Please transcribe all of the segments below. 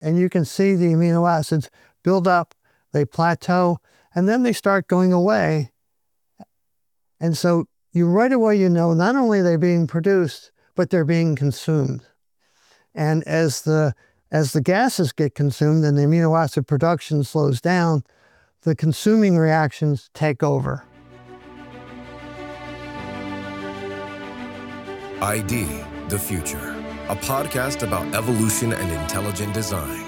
and you can see the amino acids build up, they plateau, and then they start going away. And so right away you know not only are they being produced, but they're being consumed. And as the gases get consumed and the amino acid production slows down, the consuming reactions take over. ID the Future, a podcast about evolution and intelligent design.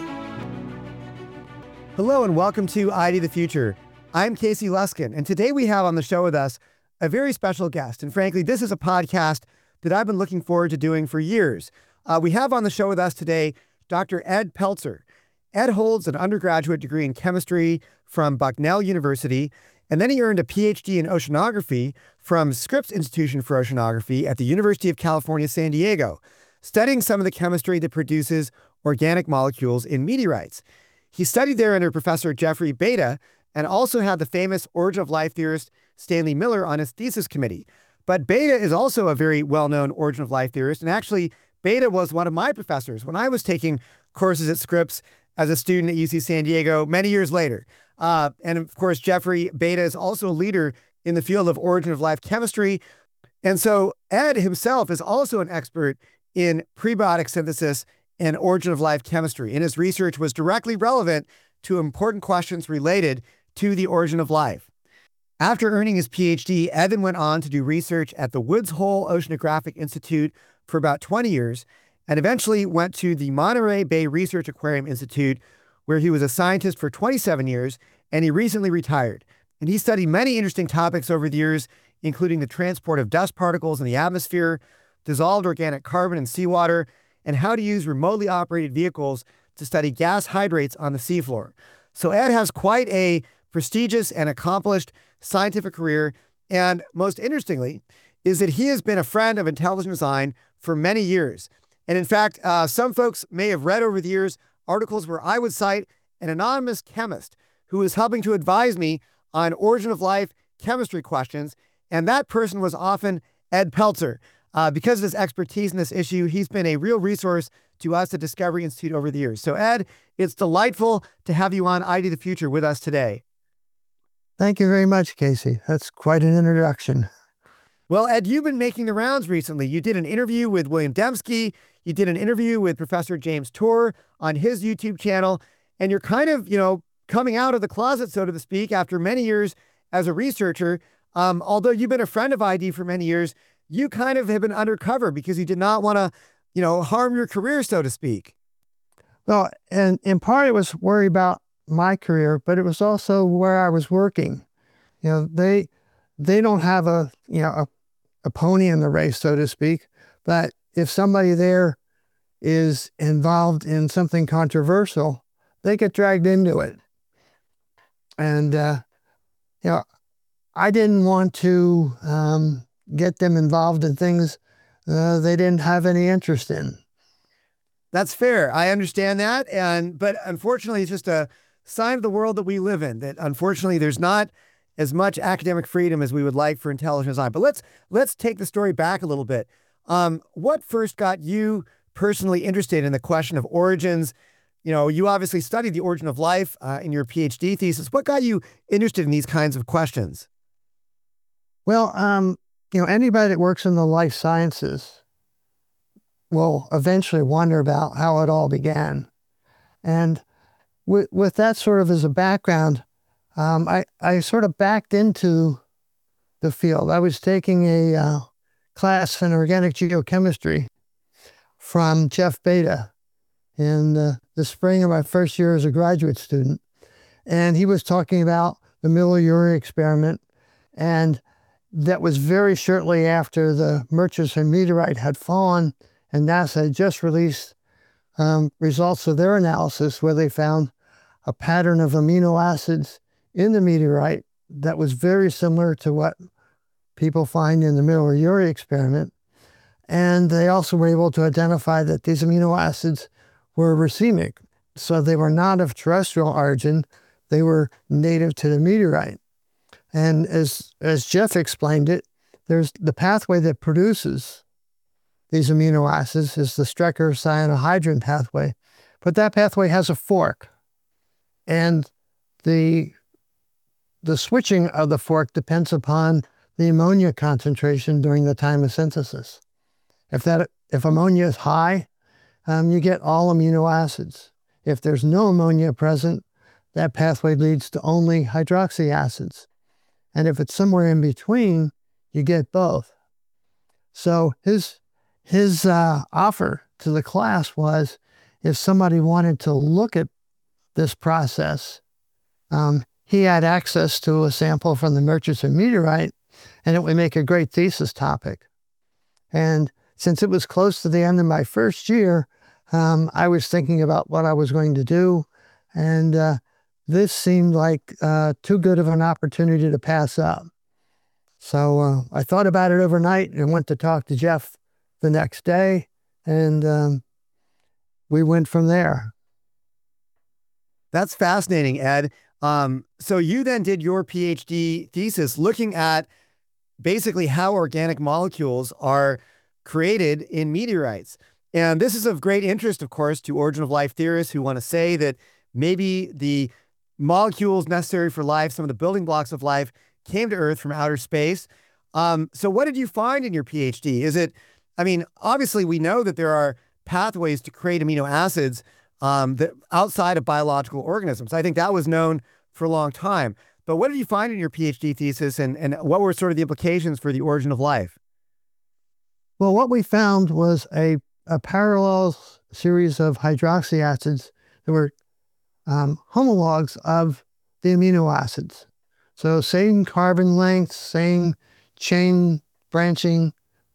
Hello and welcome to ID the Future. I'm Casey Luskin, and today we have on the show with us a very special guest. And frankly, this is a podcast that I've been looking forward to doing for years. We have on the show with us today Dr. Ed Pelzer. Ed holds an undergraduate degree in chemistry from Bucknell University, and then he earned a PhD in oceanography from Scripps Institution for Oceanography at the University of California, San Diego, studying some of the chemistry that produces organic molecules in meteorites. He studied there under Professor Jeffrey Beta and also had the famous Origin of Life theorist Stanley Miller on his thesis committee. But Beta is also a very well-known Origin of Life theorist, and actually Beta was one of my professors when I was taking courses at Scripps as a student at UC San Diego many years later. And of course, Jeffrey Beta is also a leader in the field of Origin of Life chemistry. And so Ed himself is also an expert in prebiotic synthesis and Origin of Life chemistry, and his research was directly relevant to important questions related to the origin of life. After earning his PhD, Ed then went on to do research at the Woods Hole Oceanographic Institute for about 20 years, and eventually went to the Monterey Bay Research Aquarium Institute, where he was a scientist for 27 years, and he recently retired. And he studied many interesting topics over the years, including the transport of dust particles in the atmosphere, dissolved organic carbon in seawater, and how to use remotely operated vehicles to study gas hydrates on the seafloor. So Ed has quite a prestigious and accomplished scientific career, and most interestingly is that he has been a friend of intelligent design for many years. And in fact, some folks may have read over the years articles where I would cite an anonymous chemist who was helping to advise me on Origin of Life chemistry questions, and that person was often Ed Pelzer. Because of his expertise in this issue, he's been a real resource to us at Discovery Institute over the years. So Ed, it's delightful to have you on ID the Future with us today. Thank you very much, Casey. That's quite an introduction. Well, Ed, you've been making the rounds recently. You did an interview with William Dembski. You did an interview with Professor James Tour on his YouTube channel. And you're kind of, coming out of the closet, so to speak, after many years as a researcher. Although you've been a friend of ID for many years, you kind of have been undercover because you did not want to, harm your career, so to speak. Well, and in part it was worry about my career, but it was also where I was working. They don't have a pony in the race, so to speak. But if somebody there is involved in something controversial, they get dragged into it. And, I didn't want to get them involved in things they didn't have any interest in. That's fair. I understand that. But unfortunately, it's just a sign of the world that we live in, that unfortunately there's not as much academic freedom as we would like for intelligent design. But let's take the story back a little bit. What first got you personally interested in the question of origins? You obviously studied the origin of life in your PhD thesis. What got you interested in these kinds of questions? Well, anybody that works in the life sciences will eventually wonder about how it all began. And with that sort of as a background, I sort of backed into the field. I was taking a class in organic geochemistry from Jeff Beta in the spring of my first year as a graduate student. And he was talking about the Miller-Urey experiment, and that was very shortly after the Murchison meteorite had fallen, and NASA had just released results of their analysis where they found a pattern of amino acids in the meteorite that was very similar to what people find in the Miller-Urey experiment. And they also were able to identify that these amino acids were racemic. So they were not of terrestrial origin, they were native to the meteorite. And as Jeff explained it, there's the pathway that produces these amino acids is the Strecker cyanohydrin pathway, but that pathway has a fork. And the switching of the fork depends upon the ammonia concentration during the time of synthesis. If ammonia is high, you get all amino acids. If there's no ammonia present, that pathway leads to only hydroxy acids. And if it's somewhere in between, you get both. So his offer to the class was, if somebody wanted to look at this process, he had access to a sample from the Murchison meteorite, and it would make a great thesis topic. And since it was close to the end of my first year, I was thinking about what I was going to do, and this seemed like too good of an opportunity to pass up. So I thought about it overnight and went to talk to Jeff the next day, and we went from there. That's fascinating, Ed. So you then did your PhD thesis looking at basically how organic molecules are created in meteorites. And this is of great interest, of course, to origin of life theorists who want to say that maybe the molecules necessary for life, some of the building blocks of life, came to Earth from outer space. So what did you find in your PhD? Obviously we know that there are pathways to create amino acids that outside of biological organisms. I think that was known for a long time. But what did you find in your PhD thesis, and what were sort of the implications for the origin of life? Well, what we found was a parallel series of hydroxy acids that were homologs of the amino acids. So same carbon length, same chain branching.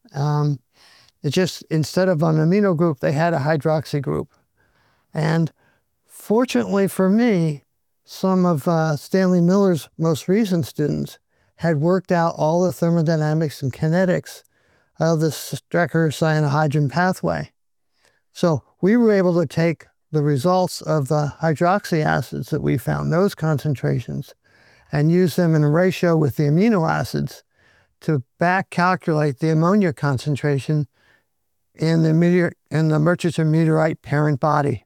It just, instead of an amino group, they had a hydroxy group. And fortunately for me, some of Stanley Miller's most recent students had worked out all the thermodynamics and kinetics of the Strecker cyanohydrin pathway. So we were able to take the results of the hydroxy acids that we found, those concentrations, and use them in a ratio with the amino acids to back calculate the ammonia concentration in the Murchison meteorite parent body.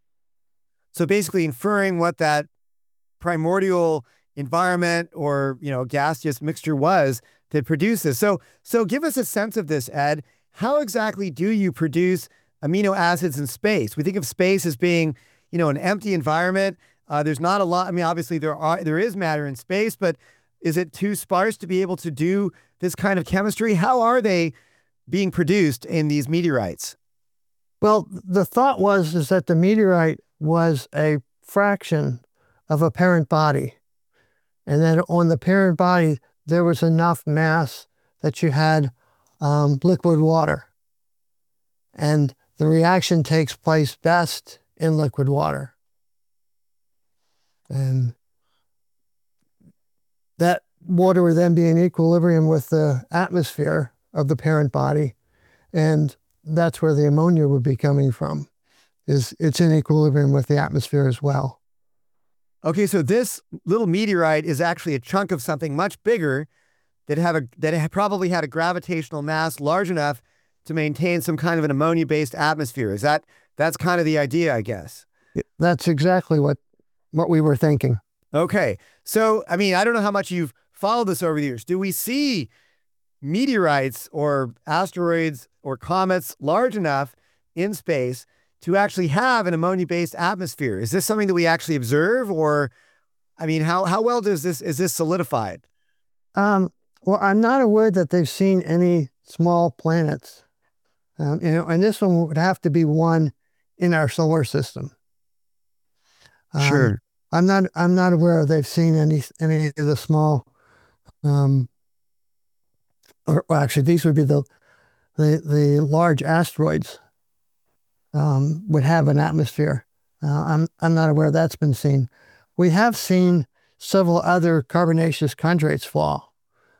So basically inferring what that primordial environment or, gaseous mixture was that produced this. So give us a sense of this, Ed. How exactly do you produce amino acids in space? We think of space as being, an empty environment. There's not a lot. Obviously there is matter in space, but is it too sparse to be able to do this kind of chemistry? How are they being produced in these meteorites? Well, the thought is that the meteorite was a fraction of a parent body. And then on the parent body, there was enough mass that you had liquid water. And the reaction takes place best in liquid water. And that water would then be in equilibrium with the atmosphere of the parent body. And that's where the ammonia would be coming from, it's in equilibrium with the atmosphere as well. Okay, so this little meteorite is actually a chunk of something much bigger that probably had a gravitational mass large enough to maintain some kind of an ammonia-based atmosphere. That's kind of the idea, I guess. That's exactly what we were thinking. Okay, so I don't know how much you've followed this over the years. Do we see meteorites or asteroids or comets large enough in space to actually have an ammonia-based atmosphere? Is this something that we actually observe, or, how well is this solidified? Well, I'm not aware that they've seen any small planets, and this one would have to be one in our solar system. Sure. I'm not aware they've seen any of the small, actually these would be the large asteroids. Would have an atmosphere. I'm not aware that's been seen. We have seen several other carbonaceous chondrates fall,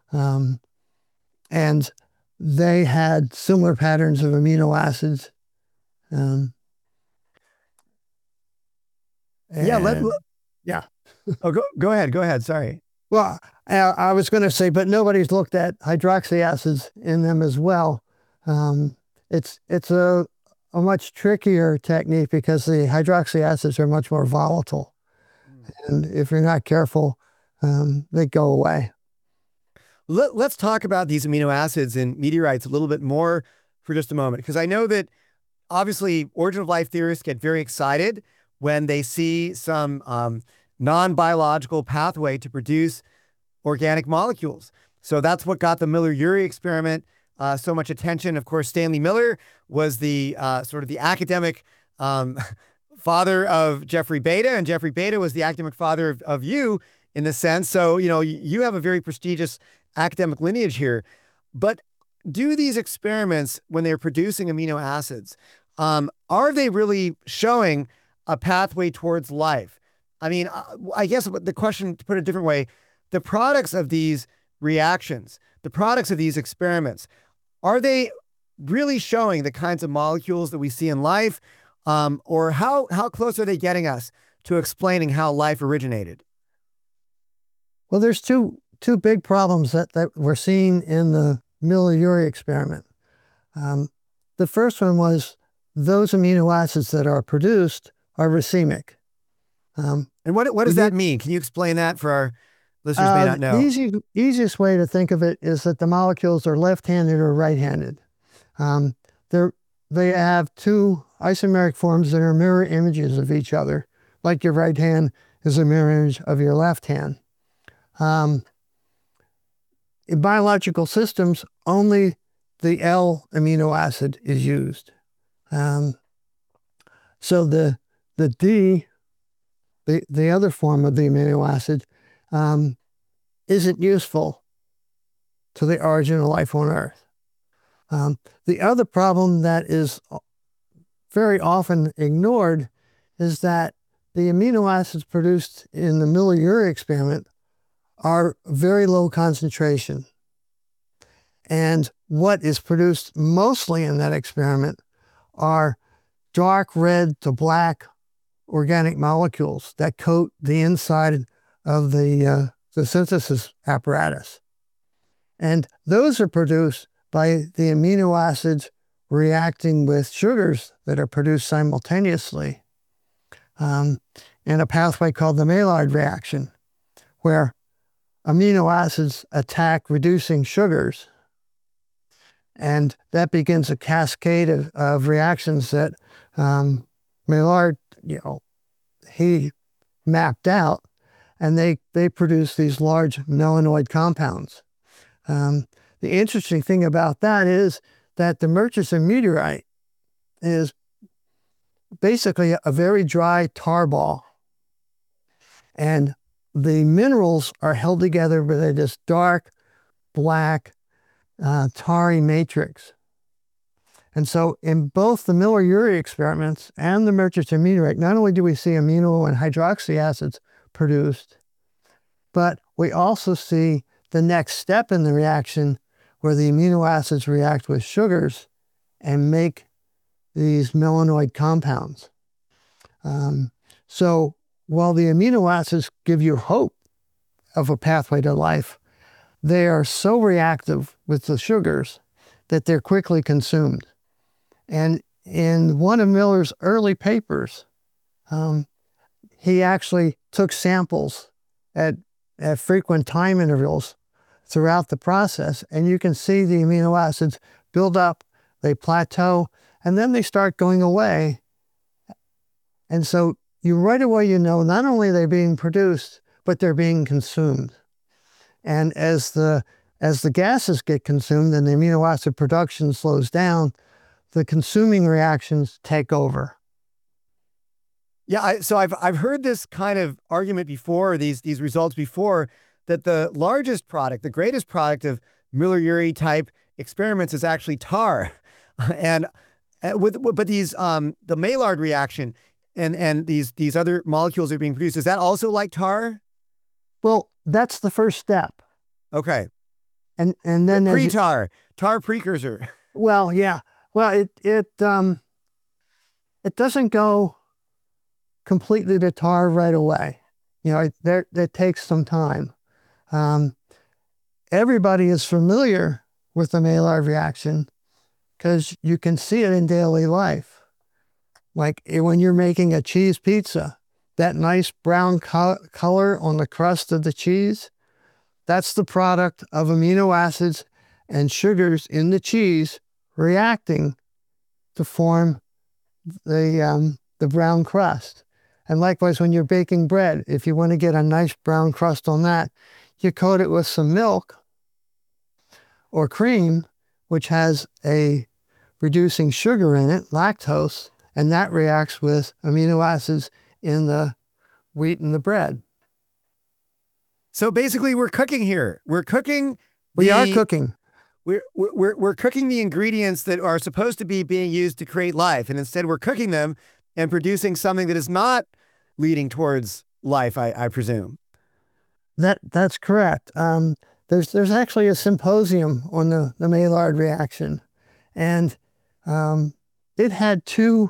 and they had similar patterns of amino acids. Yeah. Oh, go ahead. Sorry. Well, I was going to say, but nobody's looked at hydroxy acids in them as well. It's a a much trickier technique because the hydroxy acids are much more volatile. And if you're not careful, they go away. Let's talk about these amino acids in meteorites a little bit more for just a moment, because I know that obviously origin of life theorists get very excited when they see some non-biological pathway to produce organic molecules. So that's what got the Miller-Urey experiment so much attention. Of course, Stanley Miller was the sort of the academic father of Geoffrey Beta, and Geoffrey Beta was the academic father of you in the sense. So, you have a very prestigious academic lineage here. But do these experiments, when they're producing amino acids, are they really showing a pathway towards life? I mean, I guess the question, to put it a different way, the products of these reactions, the products of these experiments, are they really showing the kinds of molecules that we see in life? Or how close are they getting us to explaining how life originated? Well, there's two big problems that we're seeing in the Miller-Urey experiment. The first one was those amino acids that are produced are racemic. And what does that mean? Can you explain that for our listeners may not know? The easiest way to think of it is that the molecules are left-handed or right-handed. They have two isomeric forms that are mirror images of each other, like your right hand is a mirror image of your left hand. In biological systems, only the L amino acid is used. So the D, the other form of the amino acid, isn't useful to the origin of life on Earth. The other problem that is very often ignored is that the amino acids produced in the Miller-Urey experiment are very low concentration. And what is produced mostly in that experiment are dark red to black organic molecules that coat the inside of the synthesis apparatus. And those are produced by the amino acids reacting with sugars that are produced simultaneously in a pathway called the Maillard reaction, where amino acids attack reducing sugars. And that begins a cascade of reactions that Maillard, he mapped out, and they produce these large melanoid compounds. The interesting thing about that is that the Murchison meteorite is basically a very dry tar ball. And the minerals are held together by this dark, black, tarry matrix. And so in both the Miller-Urey experiments and the Murchison meteorite, not only do we see amino and hydroxy acids produced, but we also see the next step in the reaction where the amino acids react with sugars and make these melanoid compounds. So while the amino acids give you hope of a pathway to life, they are so reactive with the sugars that they're quickly consumed. And in one of Miller's early papers, he actually took samples at frequent time intervals throughout the process, and you can see the amino acids build up, they plateau, and then they start going away. And so right away not only are they being produced, but they're being consumed. And as the gases get consumed and the amino acid production slows down, the consuming reactions take over. Yeah, so I've heard this kind of argument before, these results before, that the largest product, the greatest product of Miller-Urey type experiments is actually tar, but these the Maillard reaction and these other molecules are being produced. Is that also like tar? Well, that's the first step. Okay. And then tar precursor. Well, yeah. Well, it doesn't go completely to tar right away. That takes some time. Everybody is familiar with the Maillard reaction because you can see it in daily life. Like when you're making a cheese pizza, that nice brown color on the crust of the cheese, that's the product of amino acids and sugars in the cheese reacting to form the brown crust. And likewise, when you're baking bread, if you want to get a nice brown crust on that, you coat it with some milk or cream, which has a reducing sugar in it, lactose, and that reacts with amino acids in the wheat and the bread. So basically, we're cooking here. We're cooking. We are cooking. We're cooking the ingredients that are supposed to be being used to create life, and instead we're cooking them and producing something that is not leading towards life, I presume. That's correct. There's actually a symposium on the Maillard reaction, and it had two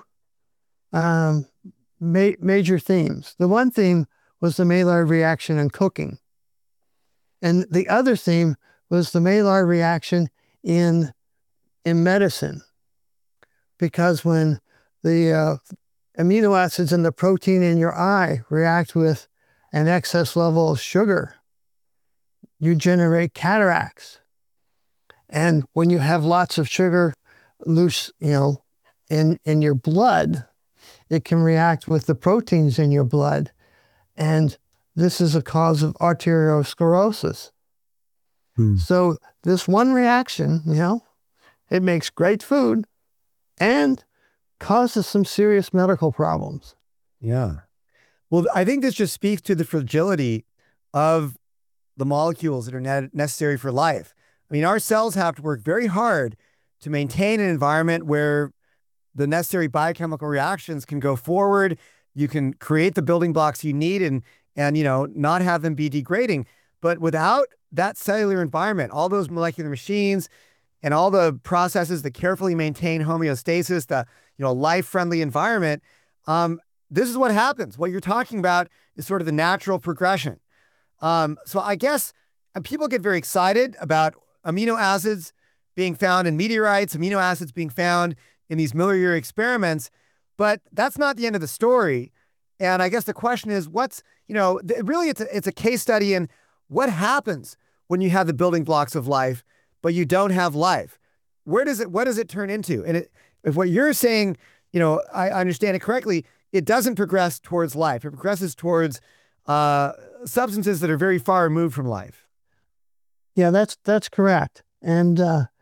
major themes. The one theme was the Maillard reaction in cooking, and the other theme was the Maillard reaction in medicine, because when the amino acids in the protein in your eye react with an excess level of sugar, you generate cataracts. And when you have lots of sugar loose, in your blood, it can react with the proteins in your blood. And this is a cause of arteriosclerosis. So this one reaction, it makes great food and causes some serious medical problems. Yeah. Well, I think this just speaks to the fragility of the molecules that are necessary for life. I mean, our cells have to work very hard to maintain an environment where the necessary biochemical reactions can go forward. You can create the building blocks you need and not have them be degrading. But without that cellular environment, all those molecular machines and all the processes that carefully maintain homeostasis, the life-friendly environment, this is what happens. What you're talking about is sort of the natural progression. So I guess people get very excited about amino acids being found in meteorites, amino acids being found in these Miller-Urey experiments, but that's not the end of the story. And I guess the question is, really it's a case study in what happens when you have the building blocks of life, but you don't have life. What does it turn into? And if what you're saying, I understand it correctly, it doesn't progress towards life. It progresses towards substances that are very far removed from life. Yeah, that's correct. And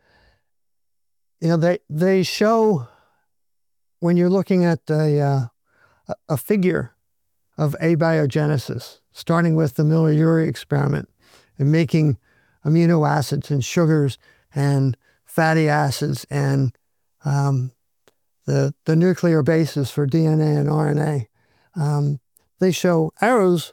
they show, when you're looking at a figure of abiogenesis, starting with the Miller-Urey experiment and making amino acids and sugars and fatty acids and the nuclear bases for DNA and RNA. They show arrows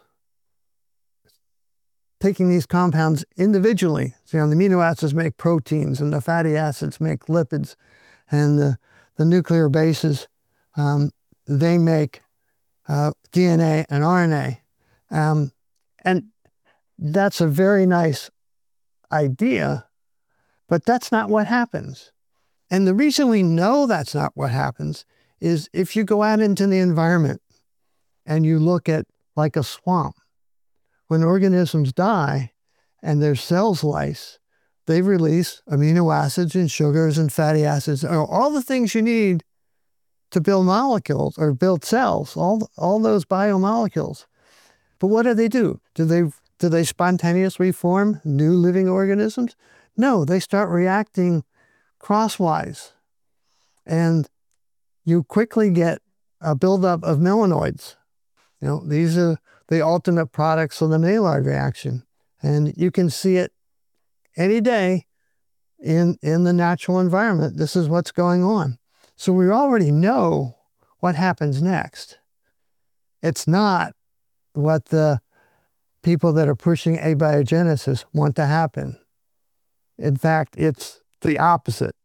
taking these compounds individually. So, the amino acids make proteins and the fatty acids make lipids, and the nuclear bases, they make DNA and RNA. And that's a very nice idea, but that's not what happens. And the reason we know that's not what happens is if you go out into the environment and you look at like a swamp, when organisms die and their cells lyse, they release amino acids and sugars and fatty acids, all the things you need to build molecules or build cells, all those biomolecules. But what do? Do they spontaneously form new living organisms? No, they start reacting crosswise. And you quickly get a buildup of melanoids. These are the ultimate products of the Maillard reaction. And you can see it any day in the natural environment. This is what's going on. So we already know what happens next. It's not what the people that are pushing abiogenesis want to happen. In fact, it's the opposite.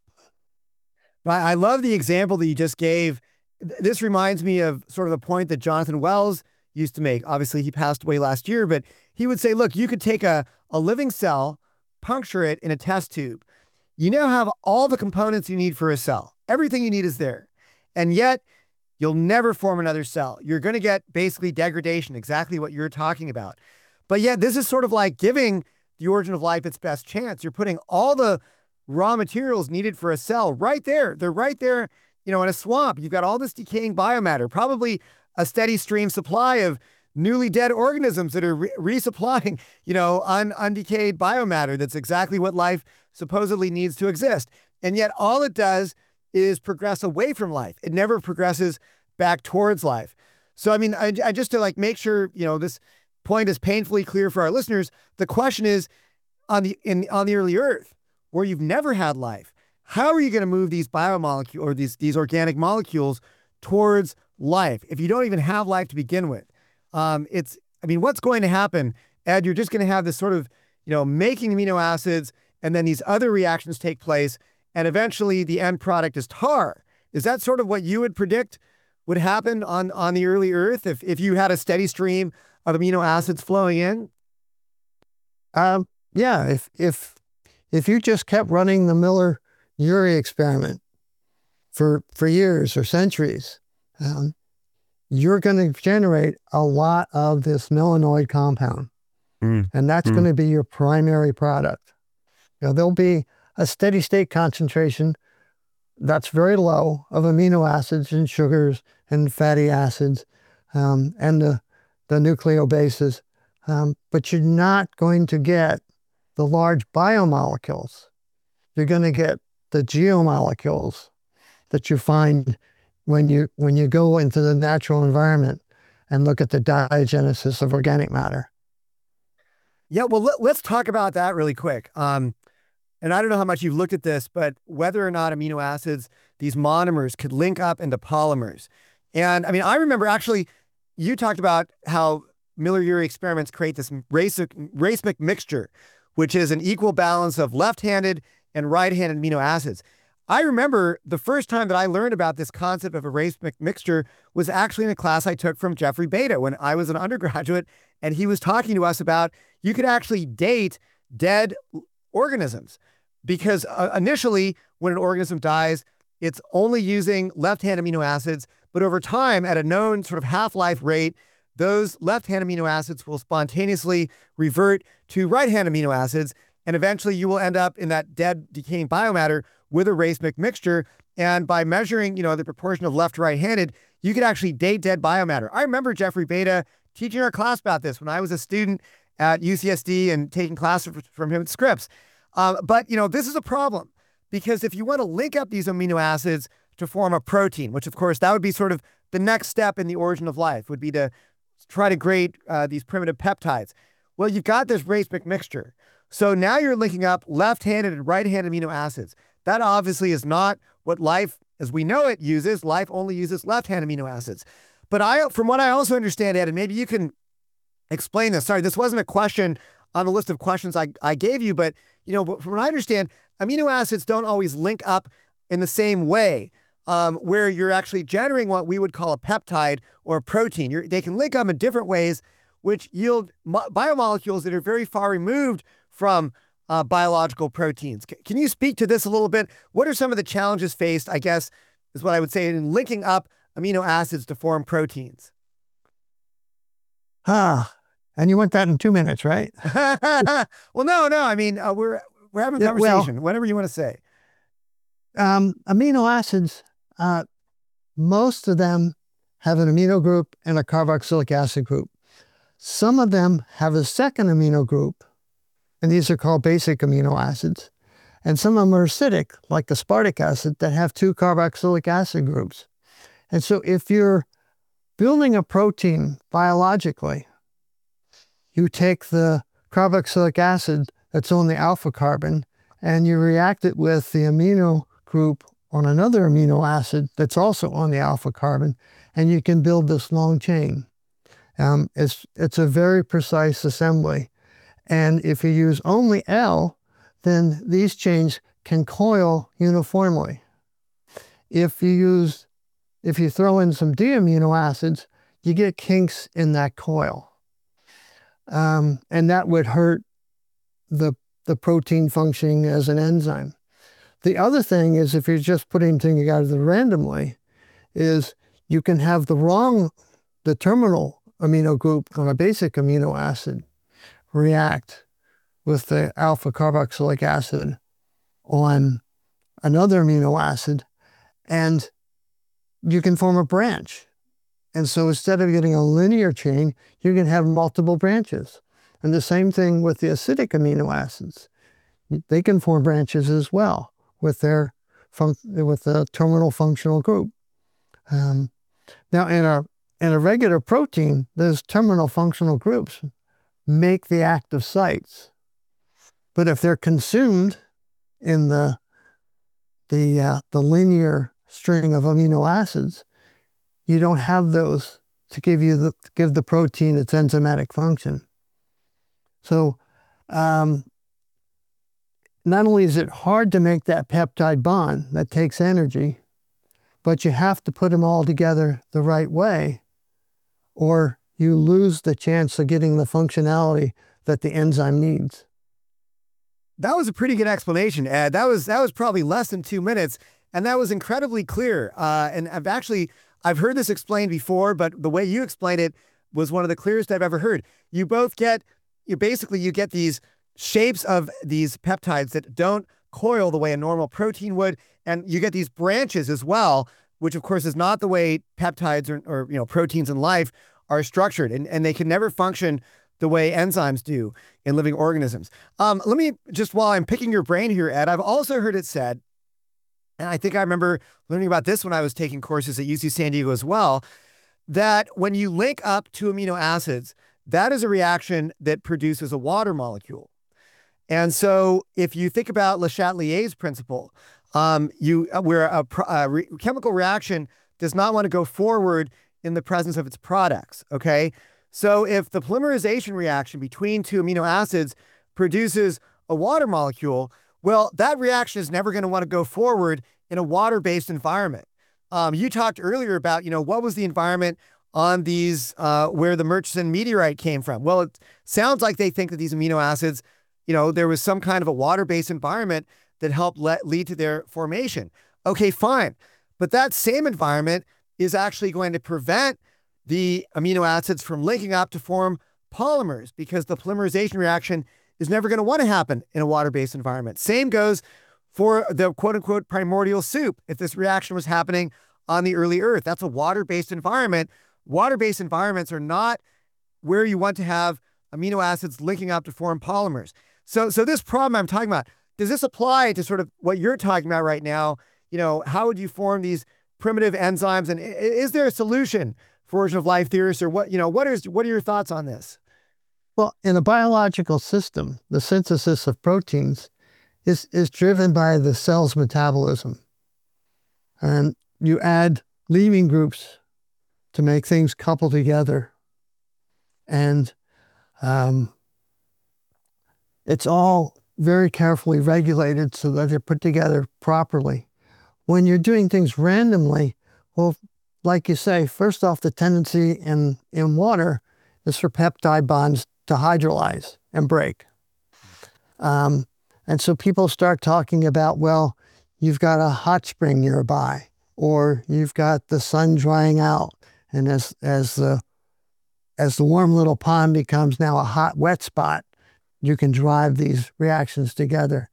I love the example that you just gave. This reminds me of sort of the point that Jonathan Wells used to make. Obviously, he passed away last year, but he would say, look, you could take a living cell, puncture it in a test tube. You now have all the components you need for a cell. Everything you need is there. And yet, you'll never form another cell. You're going to get basically degradation, exactly what you're talking about. But yet this is sort of like giving the origin of life its best chance. You're putting all the raw materials needed for a cell right there. They're right there, in a swamp. You've got all this decaying biomatter, probably a steady stream supply of newly dead organisms that are resupplying, undecayed biomatter. That's exactly what life supposedly needs to exist. And yet all it does is progress away from life. It never progresses back towards life. So, I just to make sure, this point is painfully clear for our listeners. The question is, on the early Earth, where you've never had life, how are you going to move these biomolecules or these organic molecules towards life if you don't even have life to begin with? What's going to happen, Ed? You're just going to have this sort of, making amino acids, and then these other reactions take place, and eventually the end product is tar. Is that sort of what you would predict would happen on the early Earth if you had a steady stream of amino acids flowing in? Yeah, if you just kept running the Miller-Urey experiment for years or centuries, you're going to generate a lot of this melanoid compound. And that's going to be your primary product. There'll be a steady state concentration that's very low of amino acids and sugars and fatty acids and the nucleobases. But you're not going to get the large biomolecules. You're going to get the geomolecules that you find when you go into the natural environment and look at the diagenesis of organic matter. Yeah, well, let's talk about that really quick. And I don't know how much you've looked at this, but whether or not amino acids, these monomers, could link up into polymers. And I remember actually, you talked about how Miller-Urey experiments create this racemic mixture, which is an equal balance of left-handed and right-handed amino acids. I remember the first time that I learned about this concept of a racemic mixture was actually in a class I took from Jeffrey Beta when I was an undergraduate, and he was talking to us about you could actually date dead organisms because initially when an organism dies, it's only using left-hand amino acids, but over time at a known sort of half-life rate, those left-hand amino acids will spontaneously revert to right-hand amino acids, and eventually you will end up in that dead decaying biomatter with a racemic mixture. And by measuring, the proportion of left to right-handed, you could actually date dead biomatter. I remember Jeffrey Beta teaching our class about this when I was a student at UCSD and taking classes from him at Scripps. But this is a problem because if you want to link up these amino acids to form a protein, which of course that would be sort of the next step in the origin of life, would be to try to grade these primitive peptides. Well, you've got this racemic mixture. So now you're linking up left-handed and right-handed amino acids. That obviously is not what life as we know it uses. Life only uses left-hand amino acids. But from what I also understand, Ed, and maybe you can explain this. Sorry, this wasn't a question on the list of questions I gave you, but from what I understand, amino acids don't always link up in the same way, where you're actually generating what we would call a peptide or a protein. They can link up in different ways, which yield biomolecules that are very far removed from biological proteins. Can you speak to this a little bit? What are some of the challenges faced, I guess, is what I would say, in linking up amino acids to form proteins? And you want that in 2 minutes, right? Well, no. We're having a conversation. Whatever you want to say. Amino acids, most of them have an amino group and a carboxylic acid group. Some of them have a second amino group, and these are called basic amino acids. And some of them are acidic, like aspartic acid, that have 2 carboxylic acid groups. And so if you're building a protein biologically, you take the carboxylic acid that's on the alpha carbon and you react it with the amino group on another amino acid that's also on the alpha carbon, and you can build this long chain. It's a very precise assembly. And if you use only L, then these chains can coil uniformly. If you throw in some D amino acids, you get kinks in that coil. And that would hurt the protein functioning as an enzyme. The other thing is, if you're just putting things together randomly, is you can have the terminal amino group on a basic amino acid react with the alpha carboxylic acid on another amino acid, and you can form a branch. And so instead of getting a linear chain, you can have multiple branches. And the same thing with the acidic amino acids. They can form branches as well with the terminal functional group. Now, in a regular protein, those terminal functional groups make the active sites. But if they're consumed in the linear string of amino acids, you don't have those to give the protein its enzymatic function. So not only is it hard to make that peptide bond, that takes energy, but you have to put them all together the right way, or you lose the chance of getting the functionality that the enzyme needs. That was a pretty good explanation, Ed. That was probably less than 2 minutes, and that was incredibly clear. And I've heard this explained before, but the way you explained it was one of the clearest I've ever heard. You get these shapes of these peptides that don't coil the way a normal protein would, and you get these branches as well, which of course is not the way peptides or proteins in life are structured, and they can never function the way enzymes do in living organisms. Let me just, while I'm picking your brain here, Ed, I've also heard it said, and I think I remember learning about this when I was taking courses at UC San Diego as well, that when you link up two amino acids, that is a reaction that produces a water molecule. And so if you think about Le Chatelier's principle, where a chemical reaction does not want to go forward in the presence of its products, okay? So if the polymerization reaction between two amino acids produces a water molecule, well, that reaction is never going to want to go forward in a water-based environment. You talked earlier about, what was the environment on these, where the Murchison meteorite came from? Well, it sounds like they think that these amino acids, there was some kind of a water-based environment that helped lead to their formation. Okay, fine. But that same environment is actually going to prevent the amino acids from linking up to form polymers, because the polymerization reaction is never going to want to happen in a water-based environment. Same goes for the quote-unquote primordial soup. If this reaction was happening on the early Earth, that's a water-based environment. Water-based environments are not where you want to have amino acids linking up to form polymers. So this problem I'm talking about, does this apply to sort of what you're talking about right now? How would you form these primitive enzymes? And is there a solution for origin of life theorists, or what are your thoughts on this? Well, in a biological system, the synthesis of proteins is driven by the cell's metabolism. And you add leaving groups to make things couple together. And it's all very carefully regulated so that they're put together properly. When you're doing things randomly, well, like you say, first off, the tendency in water is for peptide bonds to hydrolyze and break. And so people start talking about, well, you've got a hot spring nearby, or you've got the sun drying out. And as the warm little pond becomes now a hot, wet spot, you can drive these reactions together.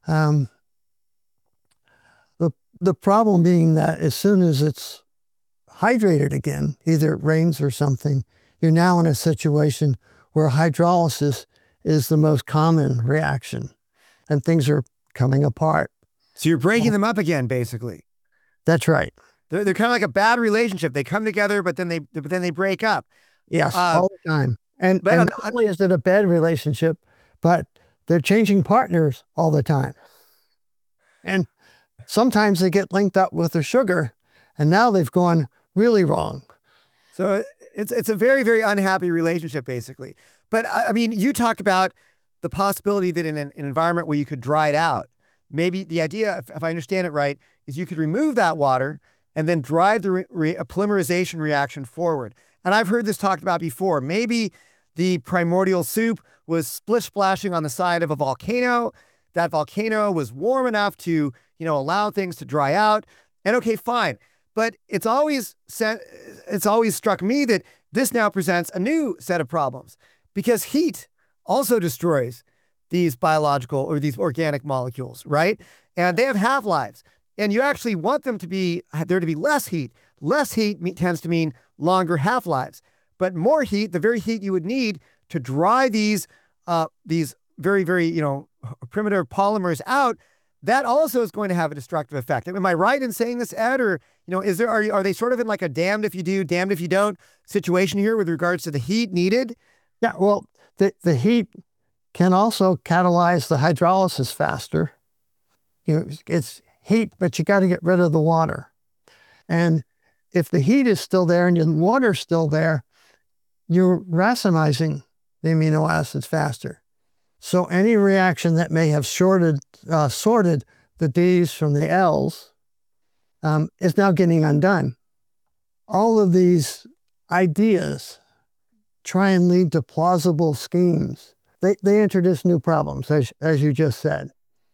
The problem being that as soon as it's hydrated again, either it rains or something, you're now in a situation where hydrolysis is the most common reaction, and things are coming apart. So you're breaking them up again, basically. That's right. They're kind of like a bad relationship. They come together, but then they break up. Yes, all the time. And not only is it a bad relationship, but they're changing partners all the time. And sometimes they get linked up with the sugar, and now they've gone really wrong. So it's a very, very unhappy relationship, basically. But I mean, you talked about the possibility that in an environment where you could dry it out, maybe the idea, if I understand it right, is you could remove that water and then drive the polymerization reaction forward. And I've heard this talked about before. Maybe the primordial soup was splish-splashing on the side of a volcano. That volcano was warm enough to, allow things to dry out. And okay, fine. But it's always struck me that this now presents a new set of problems because heat also destroys these biological or these organic molecules, right? And they have half-lives. And you actually want there to be less heat. Less heat tends to mean longer half-lives. But more heat, the very heat you would need to dry these very, very, primitive polymers out, that also is going to have a destructive effect. Am I right in saying this, Ed? Or, are they sort of in like a damned if you do, damned if you don't situation here with regards to the heat needed? Yeah, well, the heat can also catalyze the hydrolysis faster. It's heat, but you got to get rid of the water. And if the heat is still there and the water's still there, you're racemizing the amino acids faster. So any reaction that may have sorted the Ds from the Ls is now getting undone. All of these ideas try and lead to plausible schemes. They introduce new problems, as you just said.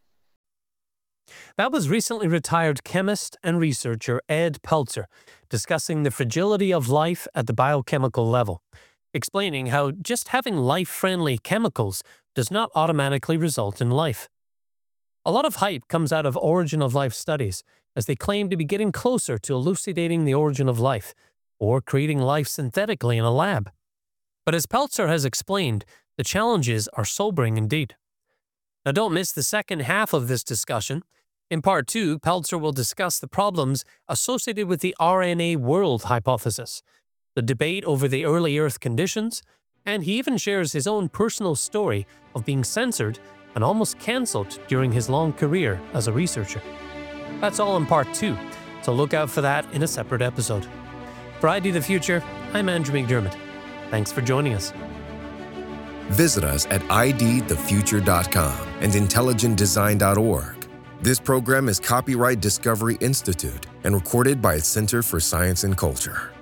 That was recently retired chemist and researcher Ed Peltzer discussing the fragility of life at the biochemical level, explaining how just having life-friendly chemicals does not automatically result in life. A lot of hype comes out of origin of life studies, as they claim to be getting closer to elucidating the origin of life, or creating life synthetically in a lab. But as Peltzer has explained, the challenges are sobering indeed. Now don't miss the second half of this discussion. In part 2, Peltzer will discuss the problems associated with the RNA world hypothesis, the debate over the early Earth conditions, and he even shares his own personal story of being censored and almost cancelled during his long career as a researcher. That's all in part 2, so look out for that in a separate episode. For ID the Future, I'm Andrew McDermott. Thanks for joining us. Visit us at idthefuture.com and intelligentdesign.org. This program is copyright Discovery Institute and recorded by its Center for Science and Culture.